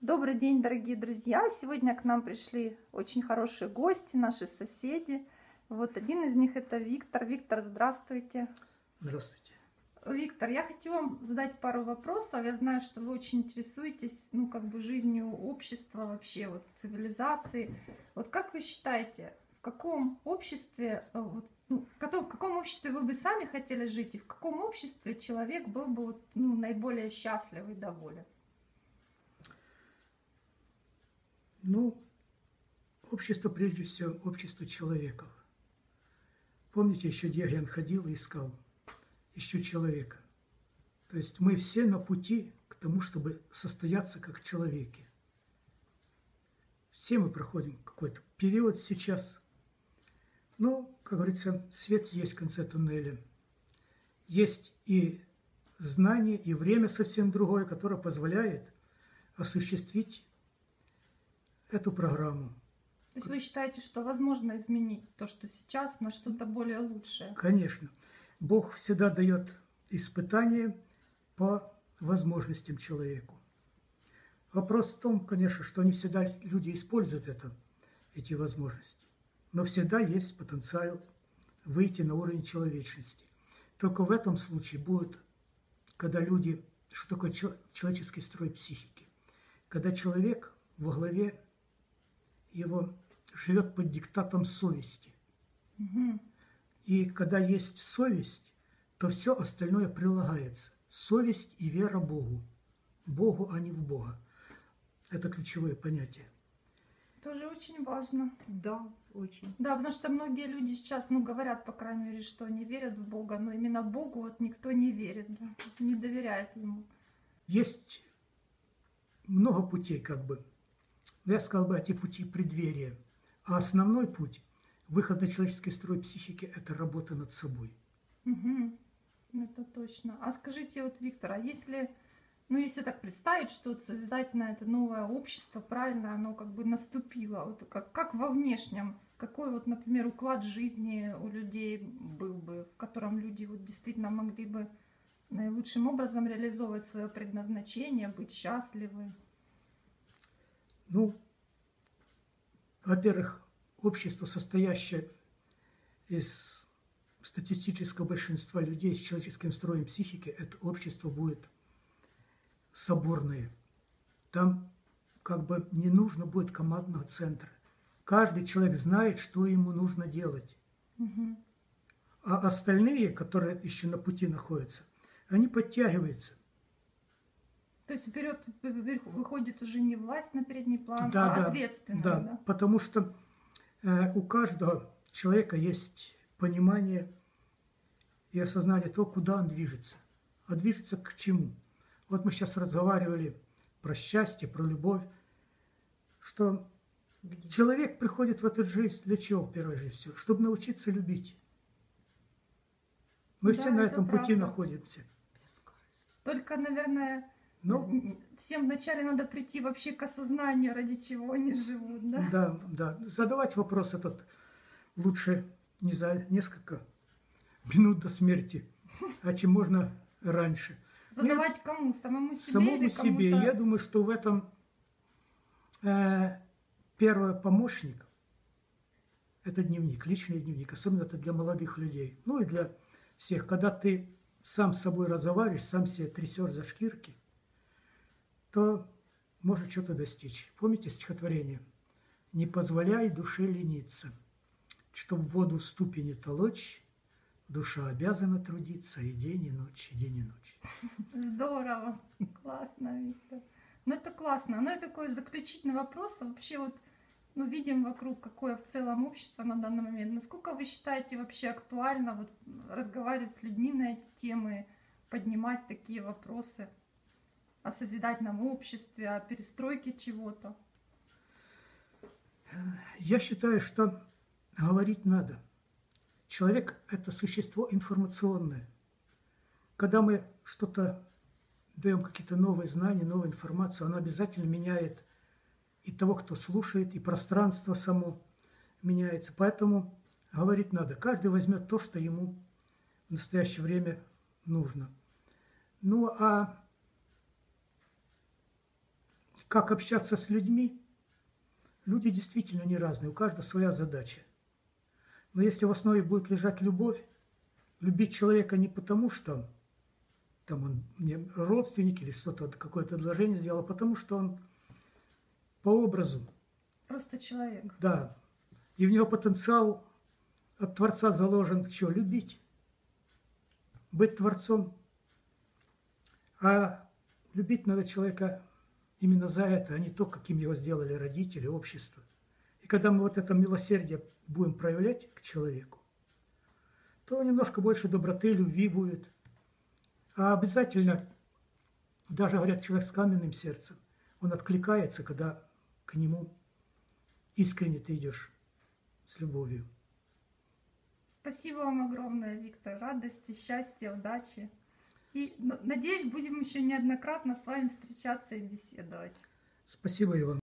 Добрый день, дорогие друзья! Сегодня к нам пришли очень хорошие гости, наши соседи. Вот один из них это Виктор. Виктор, здравствуйте. Здравствуйте. Виктор, я хочу вам задать пару вопросов. Я знаю, что вы очень интересуетесь, жизнью общества, вообще цивилизации. Вот как вы считаете, в каком обществе, в каком обществе вы бы сами хотели жить, и в каком обществе человек был бы наиболее счастлив и доволен? Общество, прежде всего, общество человеков. Помните, еще Диоген ходил и искал, ищу человека. То есть мы все на пути к тому, чтобы состояться как человеки. Все мы проходим какой-то период сейчас. Как говорится, свет есть в конце туннеля. Есть и знание, и время совсем другое, которое позволяет осуществить эту программу. То есть вы считаете, что возможно изменить то, что сейчас, на что-то более лучшее? Конечно. Бог всегда дает испытания по возможностям человеку. Вопрос в том, конечно, что не всегда люди используют эти возможности. Но всегда есть потенциал выйти на уровень человечности. Только в этом случае будет, когда люди... Что такое человеческий строй психики? Когда человек во главе его живет под диктатом совести. Угу. И когда есть совесть, то все остальное прилагается. Совесть и вера Богу. Богу, а не в Бога. Это ключевое понятие. Тоже очень важно. Да, очень. Да, потому что многие люди сейчас, говорят, по крайней мере, что они верят в Бога, но именно Богу никто не верит, да, не доверяет Ему. Есть много путей, я сказал бы, эти пути преддверия. А основной путь, выход на человеческий строй психики, это работа над собой. Угу. Это точно. А скажите, Виктор, а если так представить, что созидательное это новое общество, правильно, оно наступило, как во внешнем, какой например, уклад жизни у людей был бы, в котором люди действительно могли бы наилучшим образом реализовывать свое предназначение, быть счастливы? Во-первых, общество, состоящее из статистического большинства людей с человеческим строем психики, это общество будет соборное. Там не нужно будет командного центра. Каждый человек знает, что ему нужно делать. Угу. А остальные, которые еще на пути находятся, они подтягиваются. То есть вперед выходит уже не власть на передний план, да, а ответственность. Да, потому что у каждого человека есть понимание и осознание того, куда он движется. А движется к чему? Вот мы сейчас разговаривали про счастье, про любовь, что человек приходит в эту жизнь для чего, прежде всего? Чтобы научиться любить. Мы все на этом пути находимся. Только, наверное, всем вначале надо прийти вообще к осознанию, ради чего они живут, да? Да. Задавать вопрос этот лучше не за несколько минут до смерти, а чем можно раньше. Задавать кому? Самому себе? Самому себе. Я думаю, что в этом первый помощник – это дневник, личный дневник. Особенно это для молодых людей. И для всех. Когда ты сам с собой разговариваешь, сам себя трясешь за шкирки, то может что-то достичь. Помните стихотворение? «Не позволяй душе лениться, чтоб воду в ступе не толочь, душа обязана трудиться и день, и ночь, и день, и ночь». Здорово, классно, Виктор. Это классно. Это такой заключительный вопрос. Вообще видим вокруг, какое в целом общество на данный момент. Насколько вы считаете вообще актуально разговаривать с людьми на эти темы, поднимать такие вопросы о созидательном обществе, о перестройке чего-то? Я считаю, что говорить надо. Человек – это существо информационное. Когда мы что-то даем, какие-то новые знания, новую информацию, оно обязательно меняет и того, кто слушает, и пространство само меняется. Поэтому говорить надо. Каждый возьмет то, что ему в настоящее время нужно. А как общаться с людьми, люди действительно не разные, у каждого своя задача. Но если в основе будет лежать любовь, любить человека не потому, что там он мне родственник или что-то, какое-то предложение сделал, а потому что он по образу. Просто человек. Да. И в него потенциал от Творца заложен, что любить, быть Творцом. А любить надо человека именно за это, а не то, каким его сделали родители, общество. И когда мы вот это милосердие будем проявлять к человеку, то немножко больше доброты, любви будет. А обязательно, даже говорят, человек с каменным сердцем, он откликается, когда к нему искренне ты идешь с любовью. Спасибо вам огромное, Виктор. Радости, счастья, удачи. И надеюсь, будем еще неоднократно с вами встречаться и беседовать. Спасибо, Иван.